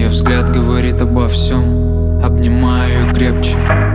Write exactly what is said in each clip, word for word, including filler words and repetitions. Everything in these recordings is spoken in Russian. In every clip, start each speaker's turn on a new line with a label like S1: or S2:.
S1: Ее взгляд говорит обо всем. Обнимаю ее крепче.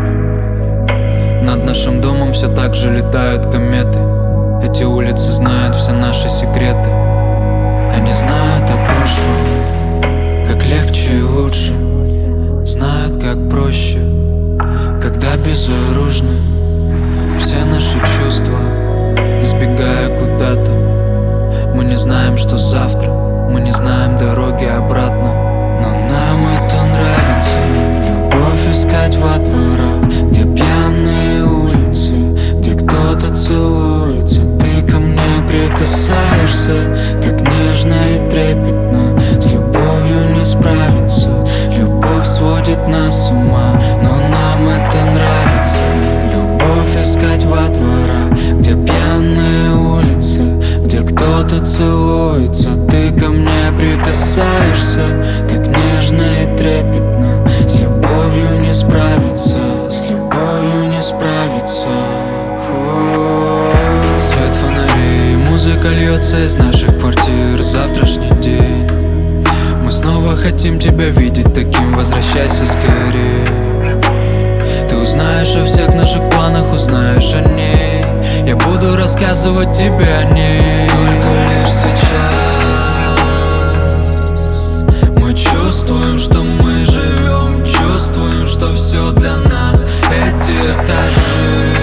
S1: Над нашим домом все так же летают кометы. Эти улицы знают все наши секреты. Они знают о прошлом, как легче и лучше. Знают, как проще, когда безоружны. Все наши чувства, избегая куда-то. Мы не знаем, что завтра, мы не знаем дороги обратно. Но нам это нравится, любовь искать во дворах, где пьяные улицы, где кто-то целуется. Ты ко мне прикасаешься так нежно и трепетно. С любовью не справиться, любовь сводит нас с ума. Но нам это нравится, любовь искать во дворах, где пьяные улицы, где кто-то целуется. Ты ко мне прикасаешься так нежно и трепетно. С любовью не справиться, с любовью не справиться. Свет фонарей, музыка льется из наших квартир. Завтрашний день, мы снова хотим тебя видеть таким. Возвращайся скорее. Ты узнаешь о всех наших планах, узнаешь о ней. Я буду рассказывать тебе о ней. Только лишь сейчас мы чувствуем, что мы живем. Чувствуем, что все для нас эти этажи.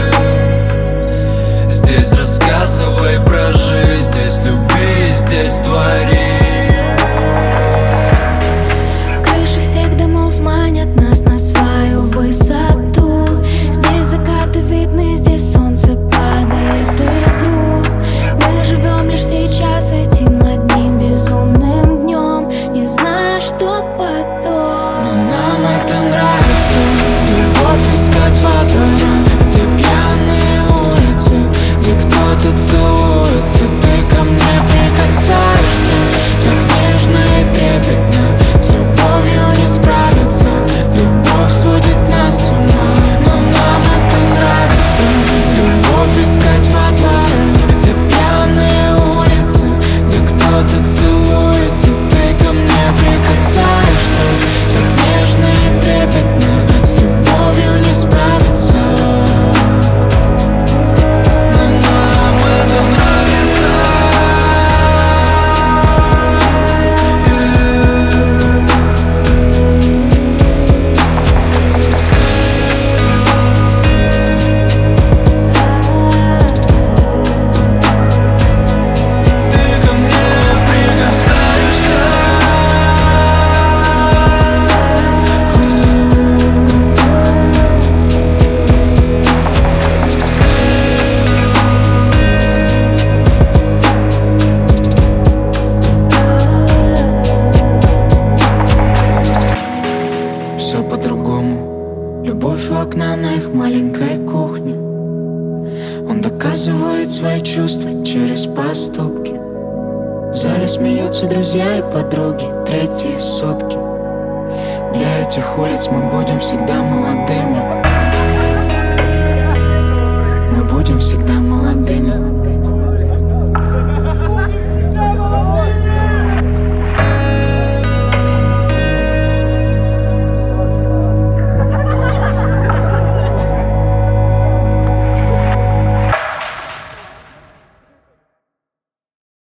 S1: Здесь рассказывай про жизнь, здесь люби, здесь твори.
S2: Крыши всех домов манят нас на свою высоту. Здесь закаты видны, здесь солнце падает из рук. Мы живем лишь сейчас, этим одним безумным днем, не зная, что потом.
S1: Но нам это нравится, любовь искать во дворах, где пьяные улицы, где кто-то целуется. Ты ко мне прикасаешься так нежно и трепетно. С любовью не справиться, любовь сводит нас с ума. Но нам это нравится, любовь искать во дворах, где пьяные улицы, где кто-то целуется. Ты ко мне прикасаешься так нежно и трепетно. С любовью не справиться. Но нам это нравится. Ты ко мне прикасаешься. Все по-другому. Любовь у окна на их маленькой кухне. Он доказывает свои чувства через поступки. В зале смеются друзья и подруги, третьи сотки. Для этих улиц мы будем всегда молодыми.